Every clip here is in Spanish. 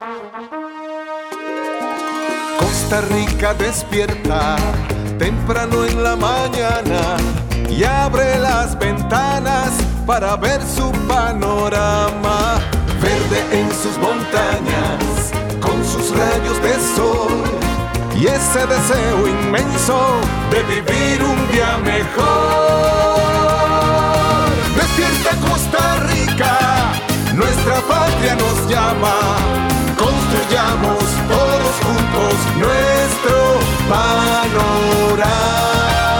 Costa Rica despierta temprano en la mañana y abre las ventanas para ver su panorama. Verde en sus montañas, con sus rayos de sol y ese deseo inmenso de vivir un día mejor. Despierta Costa Rica, nuestra patria nos llama. Construyamos todos juntos nuestro panorama.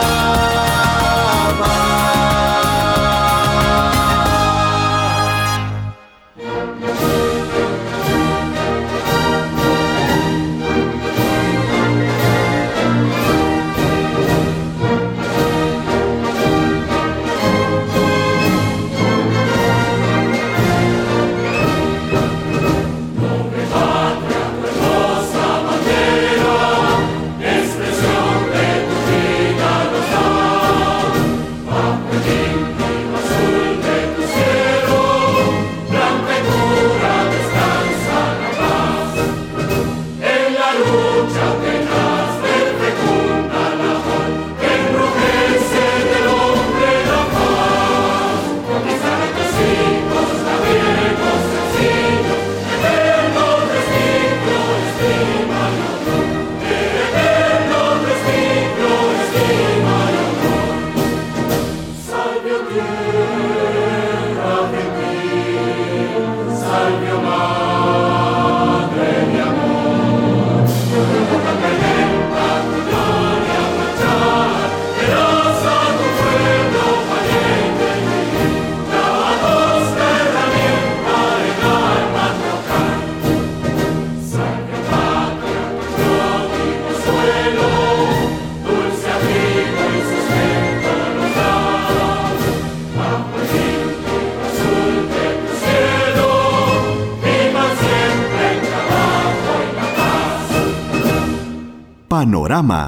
Panorama.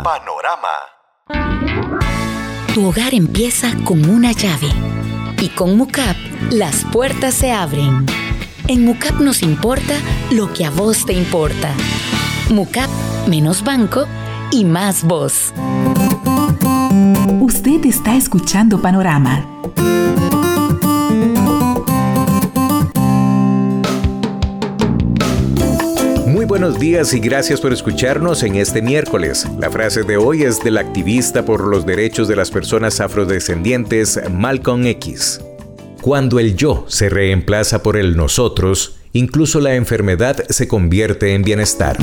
Tu hogar empieza con una llave y con Mucap las puertas se abren. En Mucap nos importa lo que a vos te importa. Mucap, menos banco y más voz. Usted está escuchando Panorama. Muy buenos días y gracias por escucharnos en este miércoles. La frase de hoy es del activista por los derechos de las personas afrodescendientes Malcolm X. Cuando el yo se reemplaza por el nosotros, incluso la enfermedad se convierte en bienestar.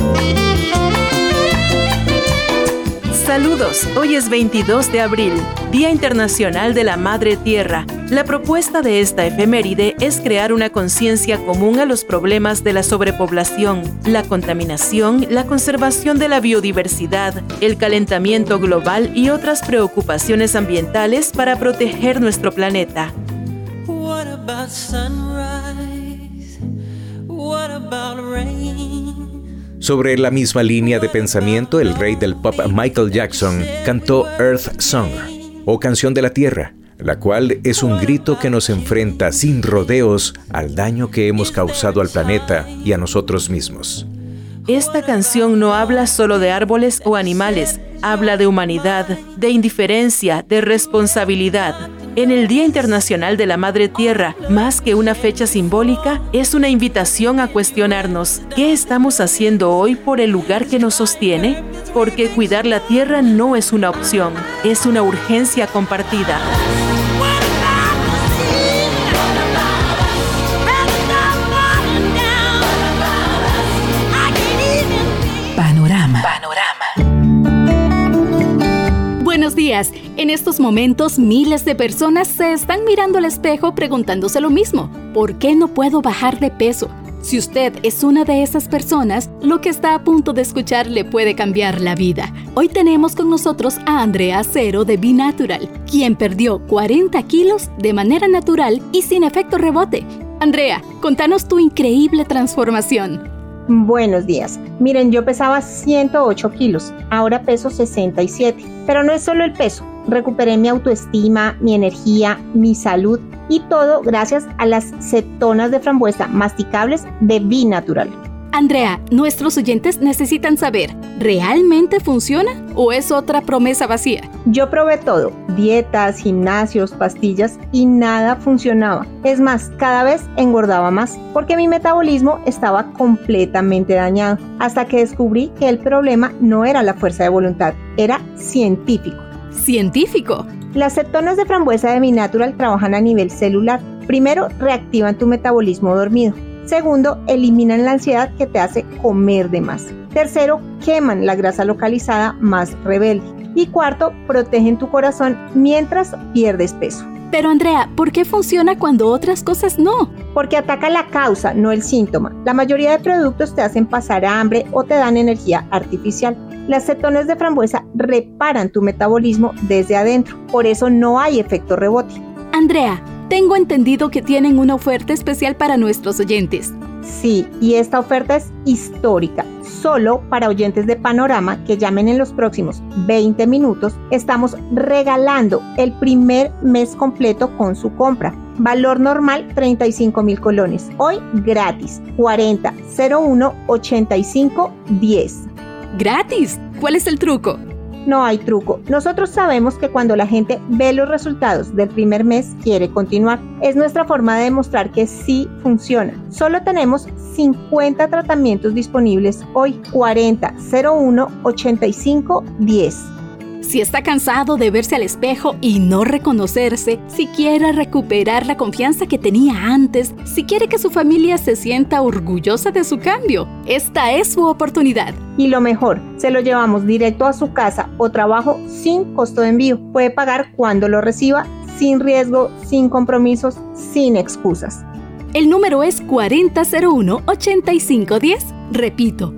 Saludos, hoy es 22 de abril, Día Internacional de la Madre Tierra. La propuesta de esta efeméride es crear una conciencia común a los problemas de la sobrepoblación, la contaminación, la conservación de la biodiversidad, el calentamiento global y otras preocupaciones ambientales para proteger nuestro planeta. What about sunrise? What about rain? Sobre la misma línea de pensamiento, el rey del pop Michael Jackson cantó Earth Song, o Canción de la Tierra, la cual es un grito que nos enfrenta sin rodeos al daño que hemos causado al planeta y a nosotros mismos. Esta canción no habla solo de árboles o animales, habla de humanidad, de indiferencia, de responsabilidad. En el Día Internacional de la Madre Tierra, más que una fecha simbólica, es una invitación a cuestionarnos ¿qué estamos haciendo hoy por el lugar que nos sostiene? Porque cuidar la tierra no es una opción, es una urgencia compartida. Panorama. Buenos días. En estos momentos, miles de personas se están mirando al espejo preguntándose lo mismo. ¿Por qué no puedo bajar de peso? Si usted es una de esas personas, lo que está a punto de escuchar le puede cambiar la vida. Hoy tenemos con nosotros a Andrea Cero de Be Natural, quien perdió 40 kilos de manera natural y sin efecto rebote. Andrea, contanos tu increíble transformación. Buenos días. Miren, yo pesaba 108 kilos, ahora peso 67. Pero no es solo el peso. Recuperé mi autoestima, mi energía, mi salud y todo gracias a las cetonas de frambuesa masticables de Be Natural. Andrea, nuestros oyentes necesitan saber, ¿realmente funciona o es otra promesa vacía? Yo probé todo, dietas, gimnasios, pastillas y nada funcionaba. Es más, cada vez engordaba más porque mi metabolismo estaba completamente dañado, hasta que descubrí que el problema no era la fuerza de voluntad, era científico. ¿Científico? Las cetonas de frambuesa de MiNatural trabajan a nivel celular. Primero, reactivan tu metabolismo dormido. Segundo, eliminan la ansiedad que te hace comer de más. Tercero, queman la grasa localizada más rebelde. Y cuarto, protegen tu corazón mientras pierdes peso. Pero Andrea, ¿por qué funciona cuando otras cosas no? Porque ataca la causa, no el síntoma. La mayoría de productos te hacen pasar hambre o te dan energía artificial. Las cetonas de frambuesa reparan tu metabolismo desde adentro. Por eso no hay efecto rebote. Andrea, tengo entendido que tienen una oferta especial para nuestros oyentes. Sí, y esta oferta es histórica. Solo para oyentes de Panorama que llamen en los próximos 20 minutos, estamos regalando el primer mes completo con su compra. Valor normal 35,000 colones. Hoy gratis 40 01 85 10. ¿Gratis? ¿Cuál es el truco? No hay truco. Nosotros sabemos que cuando la gente ve los resultados del primer mes, quiere continuar. Es nuestra forma de demostrar que sí funciona. Solo tenemos 50 tratamientos disponibles hoy. 40 01 85 10. Si está cansado de verse al espejo y no reconocerse, si quiere recuperar la confianza que tenía antes, si quiere que su familia se sienta orgullosa de su cambio, esta es su oportunidad. Y lo mejor, se lo llevamos directo a su casa o trabajo sin costo de envío. Puede pagar cuando lo reciba, sin riesgo, sin compromisos, sin excusas. El número es 4001-8510. Repito,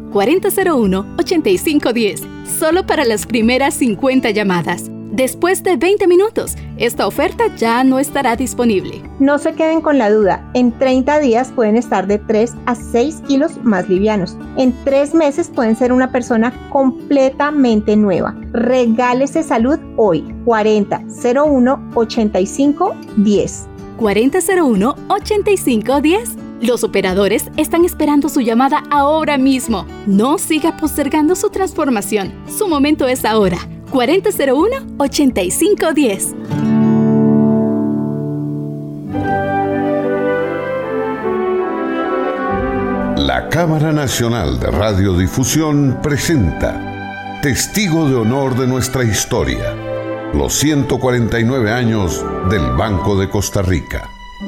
4001-8510. Solo para las primeras 50 llamadas. Después de 20 minutos, esta oferta ya no estará disponible. No se queden con la duda. En 30 días pueden estar de 3 a 6 kilos más livianos. En 3 meses pueden ser una persona completamente nueva. Regálese salud hoy. 4001-8510. 4001-8510. Los operadores están esperando su llamada ahora mismo. No siga postergando su transformación. Su momento es ahora. 4001-8510. La Cámara Nacional de Radiodifusión presenta Testigo de Honor de nuestra historia. Los 149 años del Banco de Costa Rica.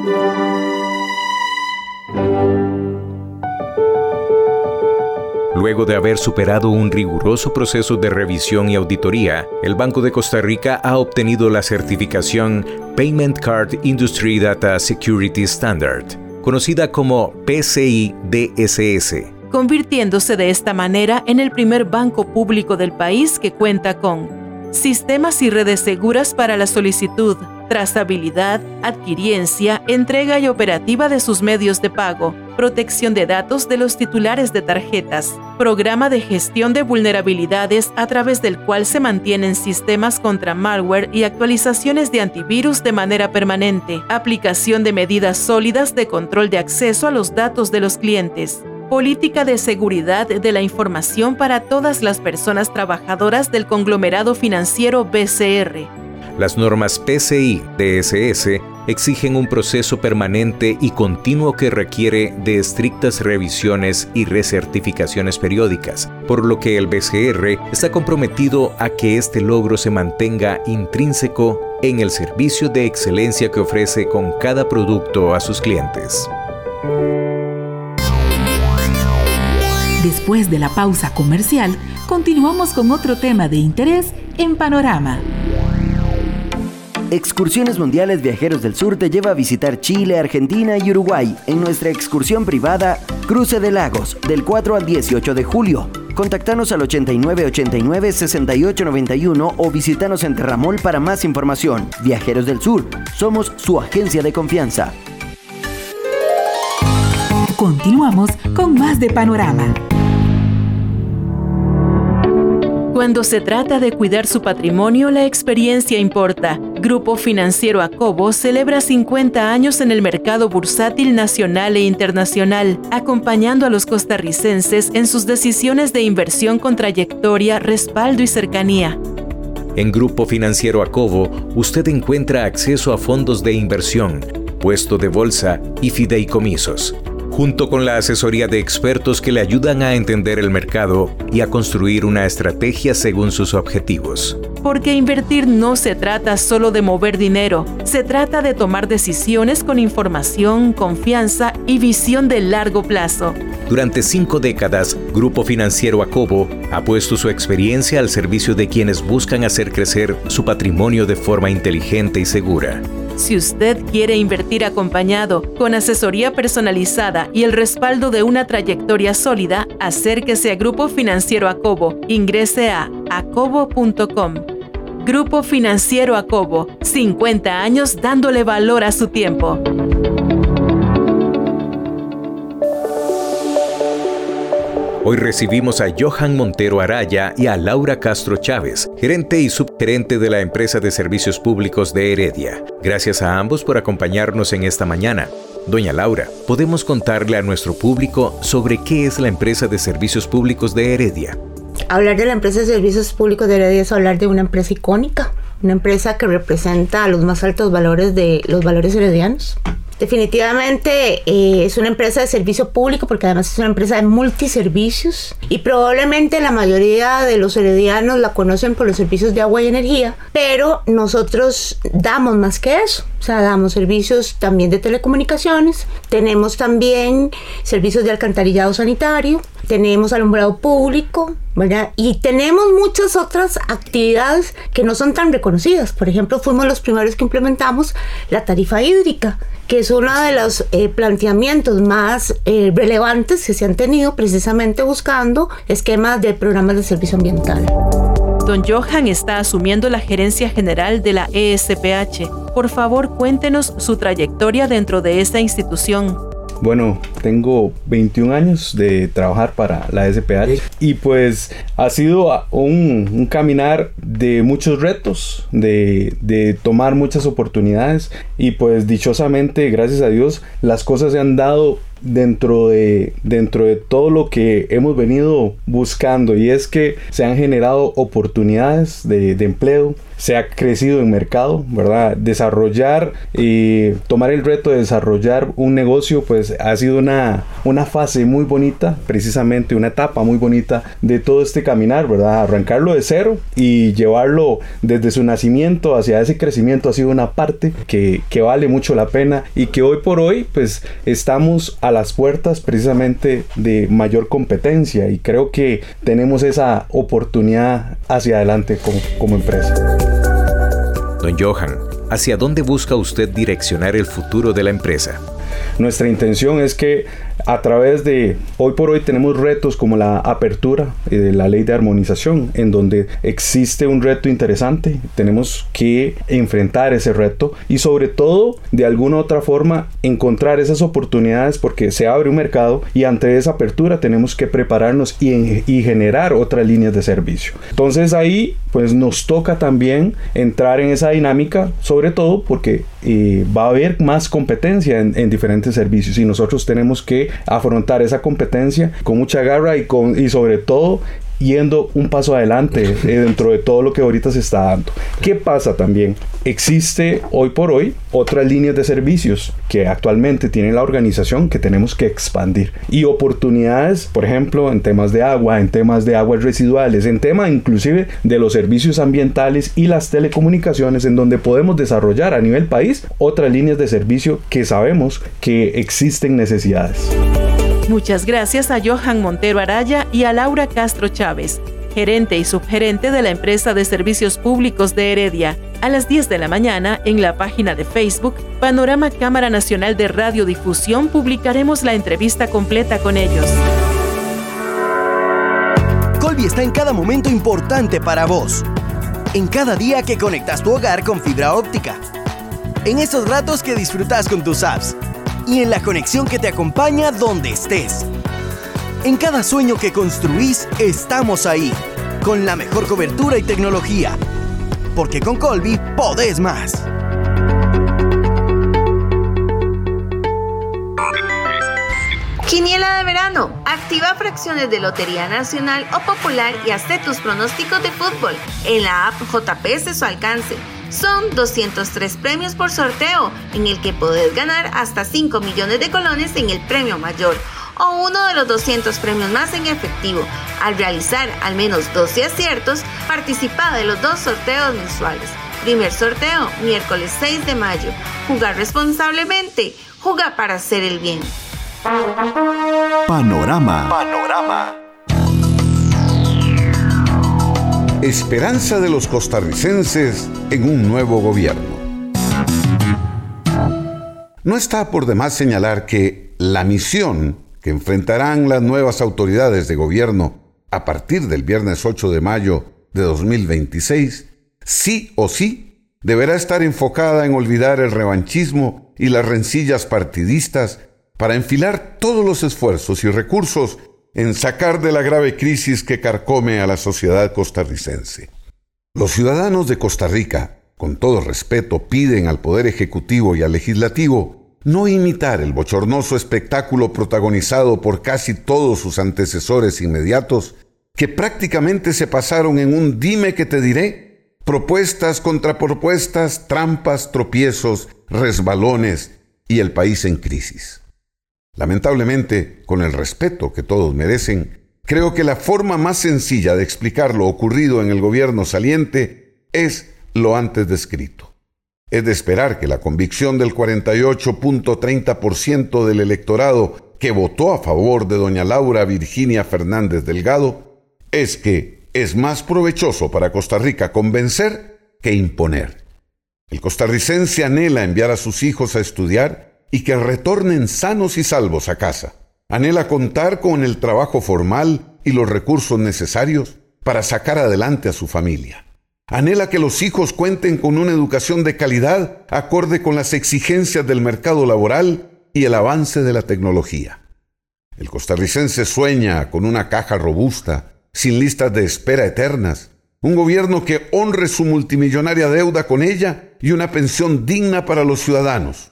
Luego de haber superado un riguroso proceso de revisión y auditoría, el Banco de Costa Rica ha obtenido la certificación Payment Card Industry Data Security Standard, conocida como PCI DSS, convirtiéndose de esta manera en el primer banco público del país que cuenta con sistemas y redes seguras para la solicitud, trazabilidad, adquiriencia, entrega y operativa de sus medios de pago, protección de datos de los titulares de tarjetas, programa de gestión de vulnerabilidades a través del cual se mantienen sistemas contra malware y actualizaciones de antivirus de manera permanente, aplicación de medidas sólidas de control de acceso a los datos de los clientes, política de seguridad de la información para todas las personas trabajadoras del conglomerado financiero BCR. Las normas PCI DSS exigen un proceso permanente y continuo que requiere de estrictas revisiones y recertificaciones periódicas, por lo que el BCR está comprometido a que este logro se mantenga intrínseco en el servicio de excelencia que ofrece con cada producto a sus clientes. Después de la pausa comercial, continuamos con otro tema de interés en Panorama. Excursiones Mundiales Viajeros del Sur te lleva a visitar Chile, Argentina y Uruguay en nuestra excursión privada Cruce de Lagos, del 4 al 18 de julio. Contactanos al 8989-6891 o visítanos en Terramol para más información. Viajeros del Sur, somos su agencia de confianza. Continuamos con más de Panorama. Cuando se trata de cuidar su patrimonio, la experiencia importa. Grupo Financiero Acobo celebra 50 años en el mercado bursátil nacional e internacional, acompañando a los costarricenses en sus decisiones de inversión con trayectoria, respaldo y cercanía. En Grupo Financiero Acobo, usted encuentra acceso a fondos de inversión, puesto de bolsa y fideicomisos, junto con la asesoría de expertos que le ayudan a entender el mercado y a construir una estrategia según sus objetivos. Porque invertir no se trata solo de mover dinero, se trata de tomar decisiones con información, confianza y visión de largo plazo. Durante 5 décadas, Grupo Financiero Acobo ha puesto su experiencia al servicio de quienes buscan hacer crecer su patrimonio de forma inteligente y segura. Si usted quiere invertir acompañado, con asesoría personalizada y el respaldo de una trayectoria sólida, acérquese a Grupo Financiero Acobo. Ingrese a acobo.com. Grupo Financiero Acobo, 50 años dándole valor a su tiempo. Hoy recibimos a Johan Montero Araya y a Laura Castro Chávez, gerente y subgerente de la empresa de servicios públicos de Heredia. Gracias a ambos por acompañarnos en esta mañana. Doña Laura, ¿podemos contarle a nuestro público sobre qué es la empresa de servicios públicos de Heredia? Hablar de la empresa de servicios públicos de Heredia es hablar de una empresa icónica, una empresa que representa los más altos valores de los valores heredianos. Definitivamente es una empresa de servicio público porque además es una empresa de multiservicios y probablemente la mayoría de los heredianos la conocen por los servicios de agua y energía, pero nosotros damos más que eso. O sea, damos servicios también de telecomunicaciones, tenemos también servicios de alcantarillado sanitario, tenemos alumbrado público, ¿verdad? Y tenemos muchas otras actividades que no son tan reconocidas. Por ejemplo, fuimos los primeros que implementamos la tarifa hídrica, que es uno de los planteamientos más relevantes que se han tenido precisamente buscando esquemas de programas de servicio ambiental. Don Johan está asumiendo la gerencia general de la ESPH. Por favor, cuéntenos su trayectoria dentro de esta institución. Bueno, tengo 21 años de trabajar para la SPH y pues ha sido un caminar de muchos retos, de tomar muchas oportunidades y pues dichosamente, gracias a Dios, las cosas se han dado dentro de todo lo que hemos venido buscando, y es que se han generado oportunidades de empleo, se ha crecido en mercado, ¿verdad? Desarrollar y tomar el reto de desarrollar un negocio pues ha sido una fase muy bonita, precisamente una etapa muy bonita de todo este caminar, ¿verdad? Arrancarlo de cero y llevarlo desde su nacimiento hacia ese crecimiento ha sido una parte que vale mucho la pena y que hoy por hoy pues estamos a las puertas precisamente de mayor competencia, y creo que tenemos esa oportunidad hacia adelante como empresa. Don Johan, ¿hacia dónde busca usted direccionar el futuro de la empresa? Nuestra intención es que a través de, hoy por hoy tenemos retos como la apertura de la ley de armonización, en donde existe un reto interesante, tenemos que enfrentar ese reto y sobre todo de alguna u otra forma encontrar esas oportunidades porque se abre un mercado y ante esa apertura tenemos que prepararnos y generar otras líneas de servicio. Entonces ahí pues nos toca también entrar en esa dinámica, sobre todo porque va a haber más competencia en diferentes servicios y nosotros tenemos que afrontar esa competencia con mucha garra y sobre todo yendo un paso adelante dentro de todo lo que ahorita se está dando. ¿Qué pasa también? Existe hoy por hoy otras líneas de servicios que actualmente tiene la organización que tenemos que expandir y oportunidades, por ejemplo, en temas de agua, en temas de aguas residuales, en tema inclusive de los servicios ambientales y las telecomunicaciones, en donde podemos desarrollar a nivel país otras líneas de servicio que sabemos que existen necesidades. Muchas gracias a Johan Montero Araya y a Laura Castro Chávez, gerente y subgerente de la empresa de servicios públicos de Heredia. A las 10 de la mañana, en la página de Facebook, Panorama Cámara Nacional de Radiodifusión, publicaremos la entrevista completa con ellos. Colby está en cada momento importante para vos. En cada día que conectas tu hogar con fibra óptica. En esos ratos que disfrutas con tus apps. Y en la conexión que te acompaña donde estés. En cada sueño que construís, estamos ahí, con la mejor cobertura y tecnología. porque con Colby podés más. Quiniela de verano. Activa fracciones de Lotería Nacional o Popular y hazte tus pronósticos de fútbol. En la app JP es a su alcance. Son 203 premios por sorteo, en el que podés ganar hasta 5 millones de colones en el premio mayor o uno de los 200 premios más en efectivo. Al realizar al menos 12 aciertos, participa de los 2 sorteos mensuales. Primer sorteo, miércoles 6 de mayo. Jugar responsablemente. Juega para hacer el bien. Panorama. Esperanza de los costarricenses en un nuevo gobierno. No está por demás señalar que la misión que enfrentarán las nuevas autoridades de gobierno a partir del viernes 8 de mayo de 2026, sí o sí, deberá estar enfocada en olvidar el revanchismo y las rencillas partidistas para enfilar todos los esfuerzos y recursos en sacar de la grave crisis que carcome a la sociedad costarricense. Los ciudadanos de Costa Rica, con todo respeto, piden al Poder Ejecutivo y al Legislativo no imitar el bochornoso espectáculo protagonizado por casi todos sus antecesores inmediatos, que prácticamente se pasaron en un dime que te diré, propuestas, contrapropuestas, trampas, tropiezos, resbalones y el país en crisis. Lamentablemente, con el respeto que todos merecen, creo que la forma más sencilla de explicar lo ocurrido en el gobierno saliente es lo antes descrito. Es de esperar que la convicción del 48.30% del electorado que votó a favor de doña Laura Virginia Fernández Delgado es que es más provechoso para Costa Rica convencer que imponer. El costarricense anhela enviar a sus hijos a estudiar y que retornen sanos y salvos a casa. Anhela contar con el trabajo formal y los recursos necesarios para sacar adelante a su familia. Anhela que los hijos cuenten con una educación de calidad acorde con las exigencias del mercado laboral y el avance de la tecnología. El costarricense sueña con una caja robusta, sin listas de espera eternas, un gobierno que honre su multimillonaria deuda con ella y una pensión digna para los ciudadanos.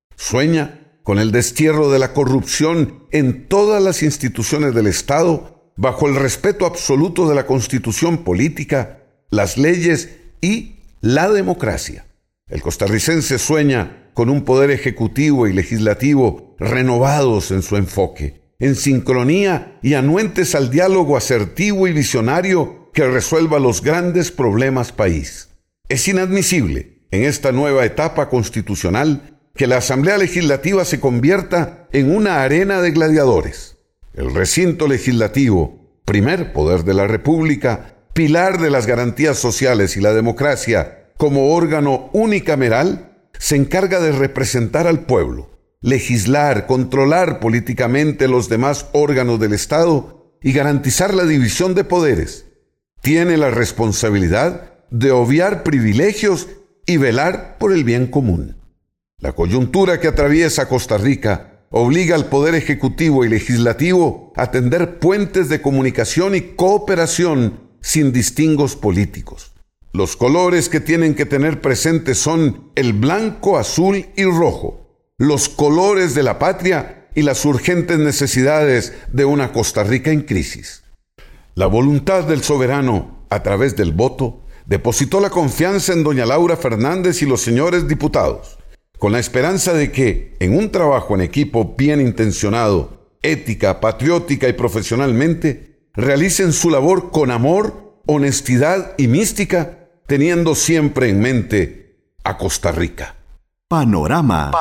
Sueña con el destierro de la corrupción en todas las instituciones del Estado, bajo el respeto absoluto de la Constitución política, las leyes y la democracia. El costarricense sueña con un poder ejecutivo y legislativo renovados en su enfoque, en sincronía y anuentes al diálogo asertivo y visionario que resuelva los grandes problemas país. Es inadmisible, en esta nueva etapa constitucional, que la Asamblea Legislativa se convierta en una arena de gladiadores. El recinto legislativo, primer poder de la República, pilar de las garantías sociales y la democracia, como órgano unicameral, se encarga de representar al pueblo, legislar, controlar políticamente los demás órganos del Estado y garantizar la división de poderes. Tiene la responsabilidad de obviar privilegios y velar por el bien común. La coyuntura que atraviesa Costa Rica obliga al Poder Ejecutivo y Legislativo a tender puentes de comunicación y cooperación sin distingos políticos. Los colores que tienen que tener presentes son el blanco, azul y rojo, los colores de la patria y las urgentes necesidades de una Costa Rica en crisis. La voluntad del soberano, a través del voto, depositó la confianza en doña Laura Fernández y los señores diputados, con la esperanza de que, en un trabajo en equipo bien intencionado, ética, patriótica y profesionalmente, realicen su labor con amor, honestidad y mística, teniendo siempre en mente a Costa Rica. Panorama.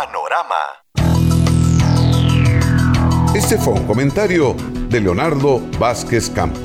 Este fue un comentario de Leonardo Vázquez Campos.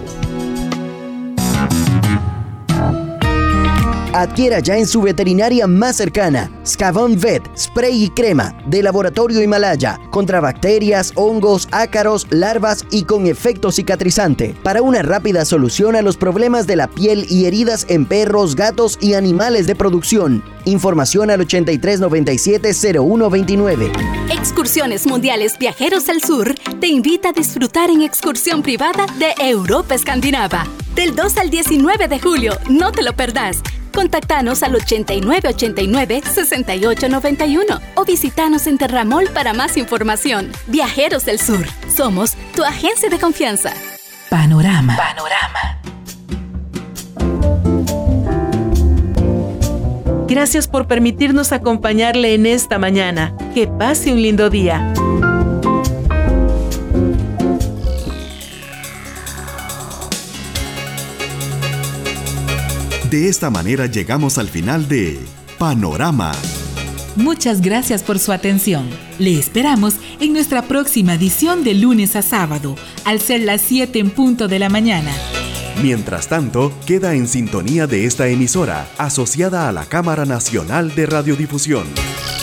Adquiera ya en su veterinaria más cercana Scavon Vet, spray y crema de Laboratorio Himalaya contra bacterias, hongos, ácaros, larvas y con efecto cicatrizante para una rápida solución a los problemas de la piel y heridas en perros, gatos y animales de producción. Información al 8397-0129. Excursiones Mundiales Viajeros al Sur te invita a disfrutar en excursión privada de Europa Escandinava. del 2 al 19 de julio. No te lo perdás. Contactanos al 8989-6891 o visitanos en Terramol para más información. Viajeros del Sur. Somos tu agencia de confianza. Panorama. Gracias por permitirnos acompañarle en esta mañana. Que pase un lindo día. De esta manera llegamos al final de Panorama. Muchas gracias por su atención. Le esperamos en nuestra próxima edición de lunes a sábado, al ser las 7 en punto de la mañana. Mientras tanto, queda en sintonía de esta emisora, asociada a la Cámara Nacional de Radiodifusión.